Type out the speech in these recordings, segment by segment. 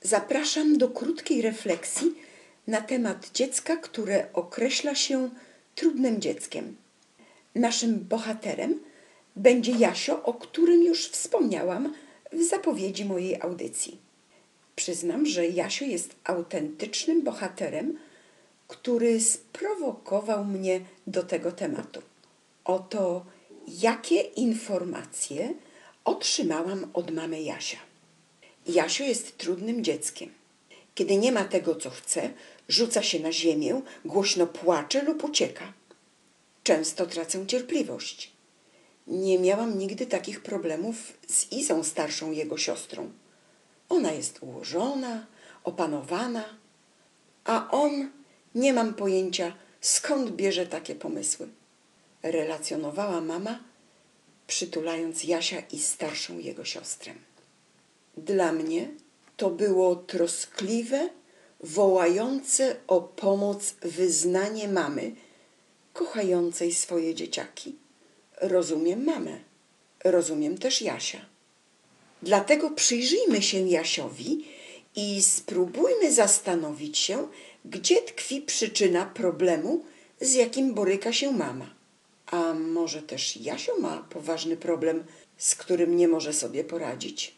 Zapraszam do krótkiej refleksji na temat dziecka, które określa się trudnym dzieckiem. Naszym bohaterem będzie Jasio, o którym już wspomniałam w zapowiedzi mojej audycji. Przyznam, że Jasio jest autentycznym bohaterem, który sprowokował mnie do tego tematu. Oto jakie informacje otrzymałam od mamy Jasia. Jasio jest trudnym dzieckiem. Kiedy nie ma tego, co chce, rzuca się na ziemię, głośno płacze lub ucieka. Często tracę cierpliwość. Nie miałam nigdy takich problemów z Izą, starszą jego siostrą. Ona jest ułożona, opanowana, a on, nie mam pojęcia, skąd bierze takie pomysły. Relacjonowała mama, przytulając Jasia i starszą jego siostrę. Dla mnie to było troskliwe, wołające o pomoc wyznanie mamy, kochającej swoje dzieciaki. Rozumiem mamę, rozumiem też Jasia. Dlatego przyjrzyjmy się Jasiowi i spróbujmy zastanowić się, gdzie tkwi przyczyna problemu, z jakim boryka się mama. A może też Jasio ma poważny problem, z którym nie może sobie poradzić.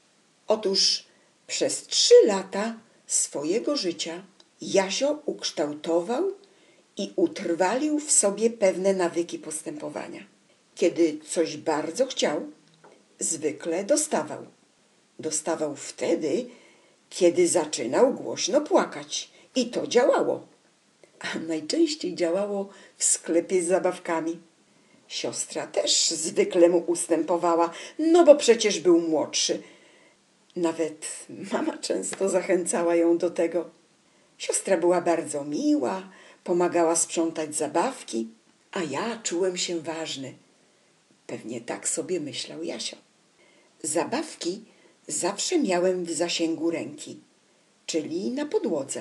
Otóż przez 3 lata swojego życia Jasio ukształtował i utrwalił w sobie pewne nawyki postępowania. Kiedy coś bardzo chciał, zwykle dostawał. Dostawał wtedy, kiedy zaczynał głośno płakać. I to działało. A najczęściej działało w sklepie z zabawkami. Siostra też zwykle mu ustępowała, no bo przecież był młodszy. Nawet mama często zachęcała ją do tego. Siostra była bardzo miła, pomagała sprzątać zabawki, a ja czułem się ważny. Pewnie tak sobie myślał Jasio. Zabawki zawsze miałem w zasięgu ręki, czyli na podłodze,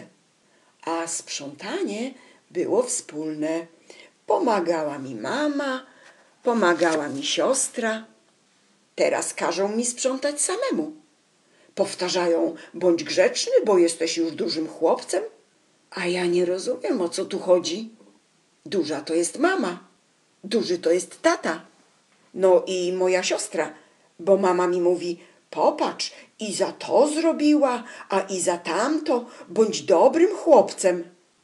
a sprzątanie było wspólne. Pomagała mi mama, pomagała mi siostra. Teraz każą mi sprzątać samemu. Powtarzają, bądź grzeczny, bo jesteś już dużym chłopcem. A ja nie rozumiem, o co tu chodzi. Duża to jest mama, duży to jest tata. No i moja siostra, bo mama mi mówi, popatrz, Iza to zrobiła, a Iza tamto, bądź dobrym chłopcem.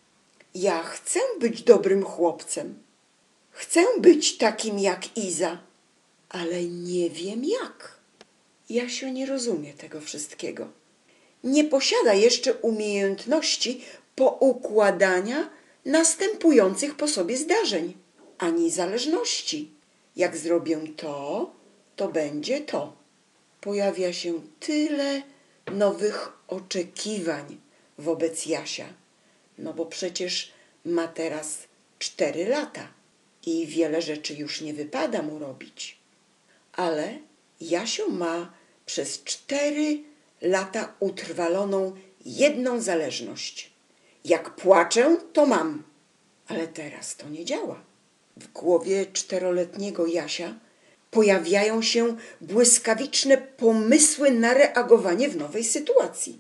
Ja chcę być dobrym chłopcem. Chcę być takim jak Iza, ale nie wiem jak. Jasio nie rozumie tego wszystkiego. Nie posiada jeszcze umiejętności poukładania następujących po sobie zdarzeń, ani zależności. Jak zrobię to, to będzie to. Pojawia się tyle nowych oczekiwań wobec Jasia, no bo przecież ma teraz 4 lata i wiele rzeczy już nie wypada mu robić. Ale Jasio ma przez 4 lata utrwaloną jedną zależność. Jak płaczę, to mam. Ale teraz to nie działa. W głowie 4-letniego Jasia pojawiają się błyskawiczne pomysły na reagowanie w nowej sytuacji.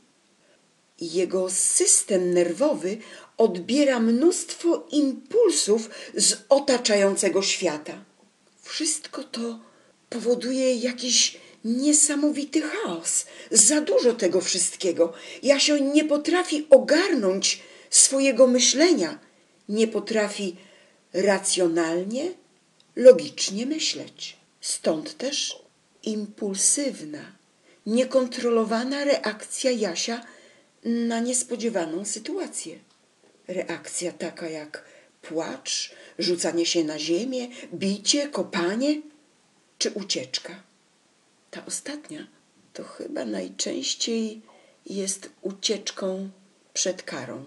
Jego system nerwowy odbiera mnóstwo impulsów z otaczającego świata. Wszystko to powoduje jakiś niesamowity chaos. Za dużo tego wszystkiego. Jasio nie potrafi ogarnąć swojego myślenia. Nie potrafi racjonalnie, logicznie myśleć. Stąd też impulsywna, niekontrolowana reakcja Jasia na niespodziewaną sytuację. Reakcja taka jak płacz, rzucanie się na ziemię, bicie, kopanie czy ucieczka. Ta ostatnia to chyba najczęściej jest ucieczką przed karą.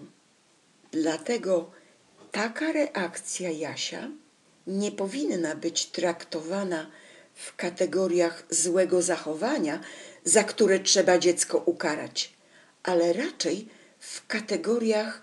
Dlatego taka reakcja Jasia nie powinna być traktowana w kategoriach złego zachowania, za które trzeba dziecko ukarać, ale raczej w kategoriach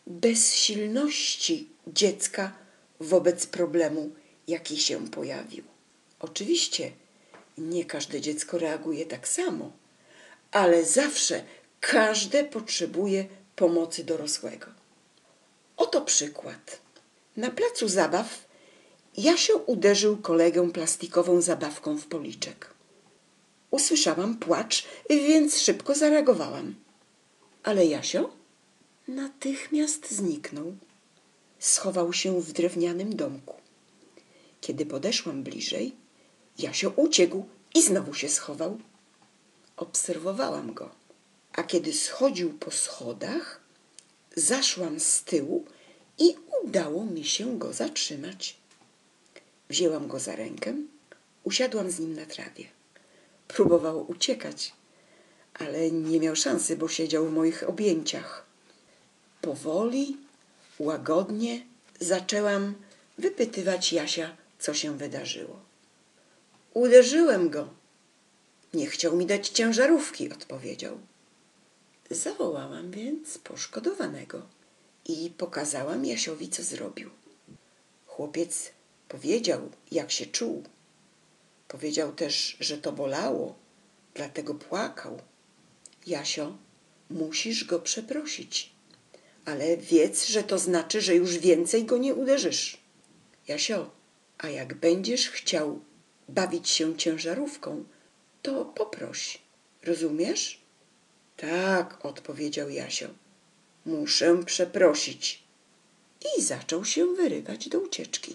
bezsilności dziecka wobec problemu, jaki się pojawił. Oczywiście nie każde dziecko reaguje tak samo, ale zawsze Każde potrzebuje pomocy dorosłego. Oto przykład. Na placu zabaw Jasio uderzył kolegę plastikową zabawką w policzek. Usłyszałam płacz, więc szybko zareagowałam. Ale Jasio natychmiast zniknął. Schował się w drewnianym domku. Kiedy podeszłam bliżej, Jasio uciekł i znowu się schował. Obserwowałam go, a kiedy schodził po schodach, zaszłam z tyłu i udało mi się go zatrzymać. Wzięłam go za rękę, usiadłam z nim na trawie. Próbował uciekać, ale nie miał szansy, bo siedział w moich objęciach. Powoli, łagodnie zaczęłam wypytywać Jasia, co się wydarzyło. Uderzyłem go. Nie chciał mi dać ciężarówki, odpowiedział. Zawołałam więc poszkodowanego i pokazałam Jasiowi, co zrobił. Chłopiec powiedział, jak się czuł. Powiedział też, że to bolało, dlatego płakał. Jasio, musisz go przeprosić, ale wiedz, że to znaczy, że już więcej go nie uderzysz. Jasio, a jak będziesz chciał bawić się ciężarówką, to poproś. Rozumiesz? Tak, odpowiedział Jasio. Muszę przeprosić. I zaczął się wyrywać do ucieczki.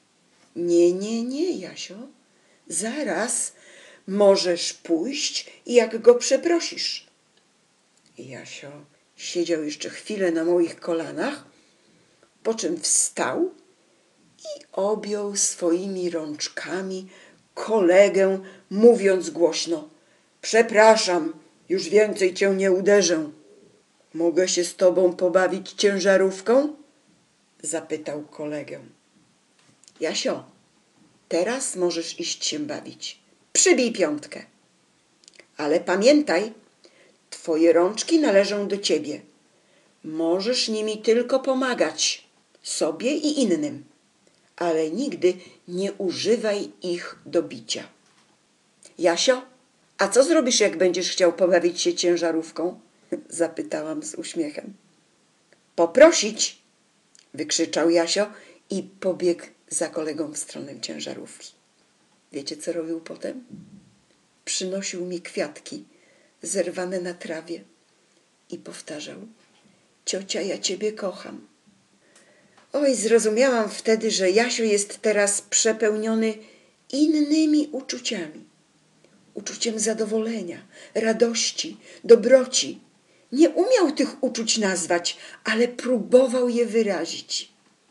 Nie, Jasio. Zaraz możesz pójść, jak go przeprosisz. Jasio siedział jeszcze chwilę na moich kolanach, po czym wstał i objął swoimi rączkami kolegę, mówiąc głośno: przepraszam, już więcej cię nie uderzę. Mogę się z tobą pobawić ciężarówką? Zapytał kolegę. Jasio, teraz możesz iść się bawić. Przybij piątkę. Ale pamiętaj, twoje rączki należą do ciebie. Możesz nimi tylko pomagać sobie i innym, ale nigdy nie używaj ich do bicia. Jasio, a co zrobisz, jak będziesz chciał pobawić się ciężarówką? Zapytałam z uśmiechem. Poprosić! Wykrzyczał Jasio i pobiegł za kolegą w stronę ciężarówki. Wiecie, co robił potem? Przynosił mi kwiatki zerwane na trawie i powtarzał: ciocia, ja ciebie kocham. Oj, zrozumiałam wtedy, że Jasio jest teraz przepełniony innymi uczuciami. Uczuciem zadowolenia, radości, dobroci. Nie umiał tych uczuć nazwać, ale próbował je wyrazić.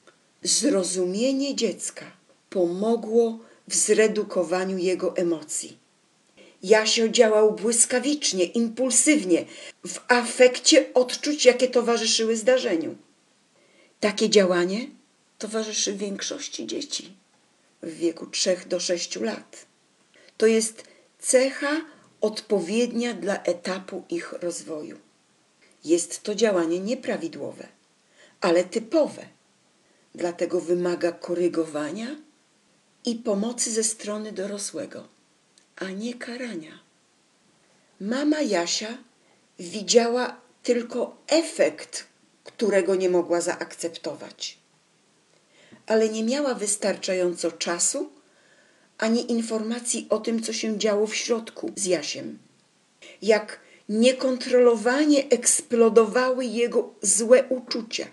Zrozumienie dziecka pomogło w zredukowaniu jego emocji. Jasio działał błyskawicznie, impulsywnie, w afekcie odczuć, jakie towarzyszyły zdarzeniu. Takie działanie towarzyszy większości dzieci w wieku 3 do 6 lat. To jest cecha odpowiednia dla etapu ich rozwoju. Jest to działanie nieprawidłowe, ale typowe. Dlatego wymaga korygowania i pomocy ze strony dorosłego, a nie karania. Mama Jasia widziała tylko efekt, którego nie mogła zaakceptować, ale nie miała wystarczająco czasu ani informacji o tym, co się działo w środku z Jasiem. Jak niekontrolowanie eksplodowały jego złe uczucia,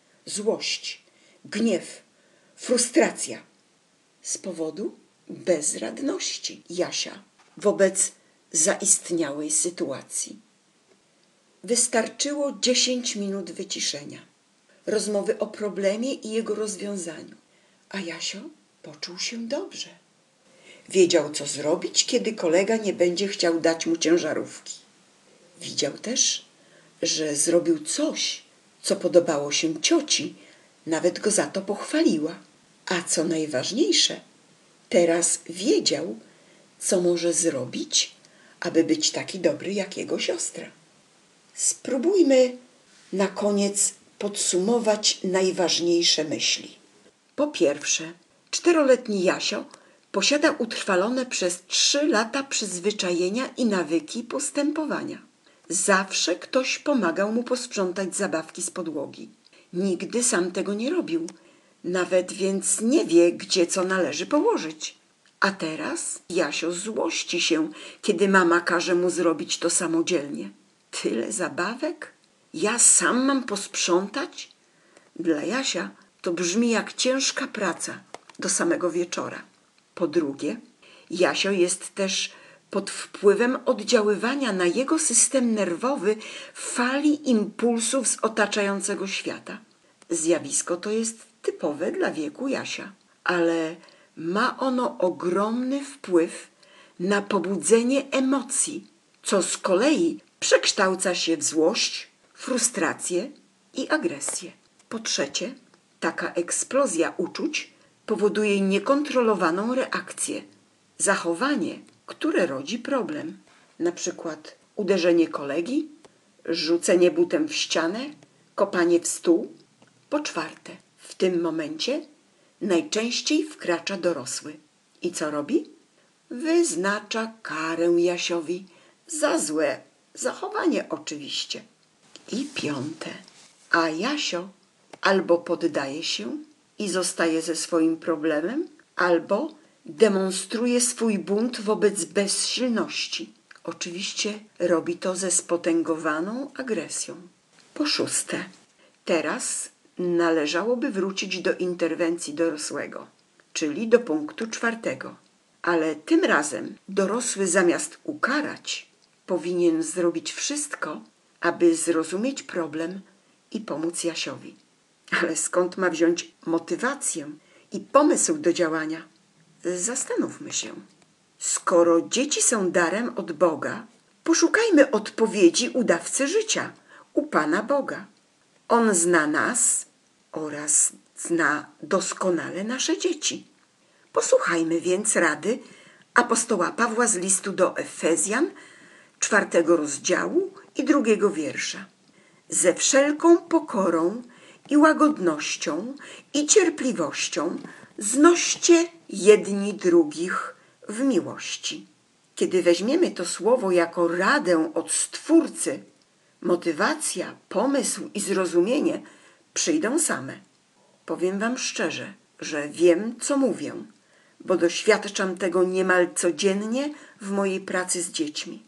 złość, gniew, frustracja z powodu bezradności Jasia wobec zaistniałej sytuacji. Wystarczyło 10 minut wyciszenia, rozmowy o problemie i jego rozwiązaniu, a Jasio poczuł się dobrze. Wiedział, co zrobić, kiedy kolega nie będzie chciał dać mu ciężarówki. Widział też, że zrobił coś, co podobało się cioci, nawet go za to pochwaliła. A co najważniejsze, teraz wiedział, co może zrobić, aby być taki dobry jak jego siostra. Spróbujmy na koniec podsumować najważniejsze myśli. Po pierwsze, 4-letni Jasio posiada utrwalone przez 3 lata przyzwyczajenia i nawyki postępowania. Zawsze ktoś pomagał mu posprzątać zabawki z podłogi. Nigdy sam tego nie robił, nawet więc nie wie, gdzie co należy położyć. A teraz Jasio złości się, kiedy mama każe mu zrobić to samodzielnie. Tyle zabawek? Ja sam mam posprzątać? Dla Jasia to brzmi jak ciężka praca do samego wieczora. Po drugie, Jasio jest też pod wpływem oddziaływania na jego system nerwowy fali impulsów z otaczającego świata. Zjawisko to jest typowe dla wieku Jasia, ale ma ono ogromny wpływ na pobudzenie emocji, co z kolei przekształca się w złość, frustrację i agresję. Po trzecie, taka eksplozja uczuć powoduje niekontrolowaną reakcję, zachowanie, które rodzi problem. Na przykład uderzenie kolegi, rzucenie butem w ścianę, kopanie w stół. Po czwarte, w tym momencie najczęściej wkracza dorosły. I co robi? Wyznacza karę Jasiowi za złe zachowanie oczywiście. I piąte, a Jasio albo poddaje się i zostaje ze swoim problemem, albo demonstruje swój bunt wobec bezsilności. Oczywiście robi to ze spotęgowaną agresją. Po szóste, teraz należałoby wrócić do interwencji dorosłego, czyli do punktu czwartego. Ale tym razem dorosły zamiast ukarać, powinien zrobić wszystko, aby zrozumieć problem i pomóc Jasiowi. Ale skąd ma wziąć motywację i pomysł do działania? Zastanówmy się. Skoro dzieci są darem od Boga, poszukajmy odpowiedzi u dawcy życia, u Pana Boga. On zna nas oraz zna doskonale nasze dzieci. Posłuchajmy więc rady apostoła Pawła z listu do Efezjan, 4 rozdziału i 2 wiersza. Ze wszelką pokorą i łagodnością i cierpliwością znoście jedni drugich w miłości. Kiedy weźmiemy to słowo jako radę od Stwórcy, motywacja, pomysł i zrozumienie przyjdą same. Powiem wam szczerze, że wiem, co mówię, bo doświadczam tego niemal codziennie w mojej pracy z dziećmi.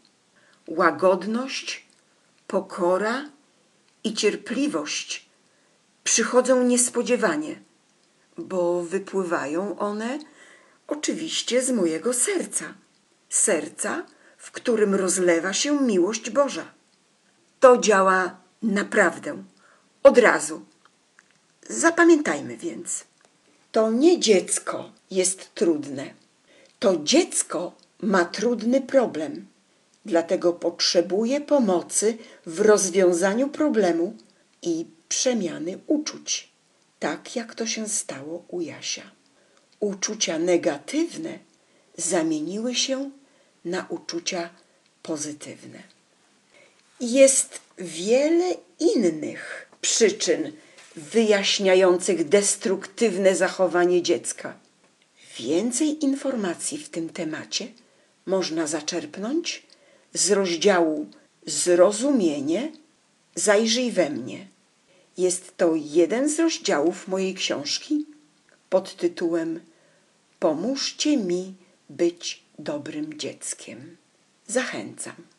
Łagodność, pokora i cierpliwość przychodzą niespodziewanie, bo wypływają one oczywiście z mojego serca. Serca, w którym rozlewa się miłość Boża. To działa naprawdę, od razu. Zapamiętajmy więc. To nie dziecko jest trudne. To dziecko ma trudny problem. Dlatego potrzebuje pomocy w rozwiązaniu problemu i przemiany uczuć. Tak jak to się stało u Jasia. Uczucia negatywne zamieniły się na uczucia pozytywne. Jest wiele innych przyczyn wyjaśniających destruktywne zachowanie dziecka. Więcej informacji w tym temacie można zaczerpnąć z rozdziału Zrozumienie, zajrzyj we mnie. Jest to jeden z rozdziałów mojej książki pod tytułem Pomóżcie mi być dobrym dzieckiem. Zachęcam.